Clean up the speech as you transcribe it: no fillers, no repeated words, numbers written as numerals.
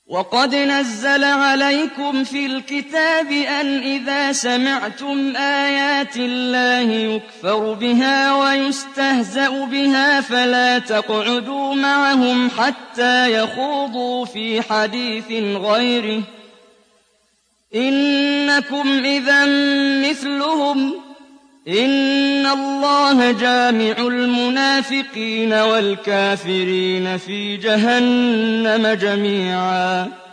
وَقَدْ نَزَّلَ عَلَيْكُمْ فِي الْكِتَابِ أَنْ إِذَا سَمِعْتُمْ آيَاتِ اللَّهِ يُكْفَرُ بِهَا وَيُسْتَهْزَأُ بِهَا فَلَا تَقْعُدُوا مَعَهُمْ حَتَّىٰ يَخُوضُوا فِي حَدِيثٍ غَيْرِهِ ۚ إِنَّكُمْ إِذًا مِّثْلُهُمْ ۗ إِنَّ اللَّهَ جَامِعُ الْمُنَافِقِينَ وَالْكَافِرِينَ فِي جَهَنَّمَ جَمِيعًا